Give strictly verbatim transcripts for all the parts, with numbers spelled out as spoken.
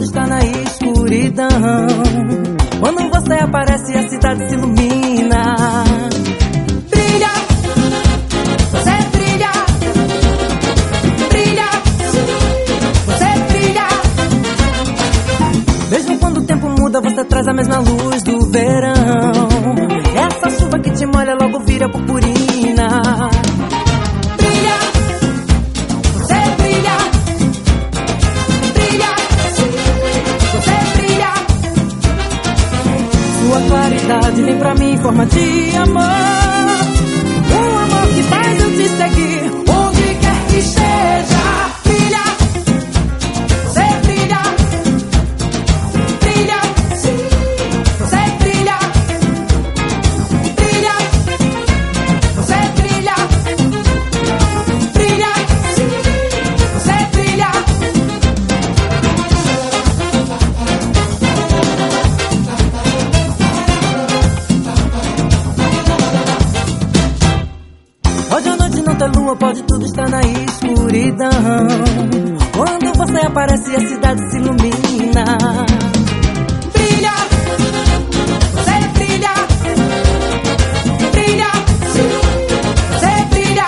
tudo está na escuridão. Quando você aparece, a cidade se ilumina. Brilha, você brilha. Brilha, você brilha. Mesmo quando o tempo muda, você traz a mesma luz do verão. Essa chuva que te molha logo vira purpurina. Brilha, você brilha. Brilha, você brilha. Sua claridade vem pra mim em forma de amor. Um amor que faz eu te seguir onde quer que esteja. Brilha, você brilha. Brilha, você brilha. Brilha, você brilha. Brilha, você brilha. Hoje à noite não tem lua, pode tudo estar na escuridão. Quando você aparece, a cidade se ilumina. Brilha, você brilha. Brilha, você brilha.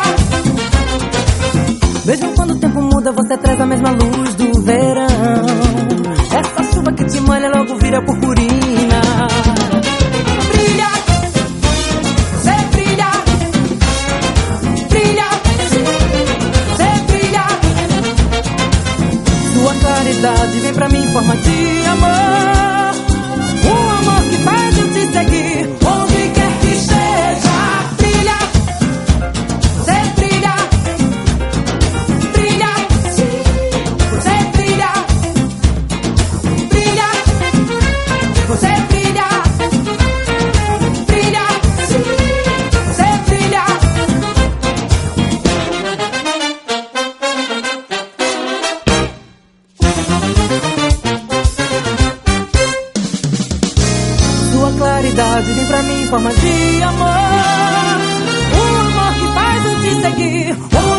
Mesmo quando o tempo muda, você traz a mesma luz do verão. Essa chuva que te molha logo vira purpurina. Brilha, você brilha. Brilha, você brilha. Sua claridade vem pra mim em forma de amor. Um amor que faz eu te seguir onde quer que esteja. Brilha, você brilha. Brilha, você brilha. Brilha, você brilha. Brilha, você brilha. Sua claridade vem pra mim em forma de amor. Um amor que faz eu te seguir.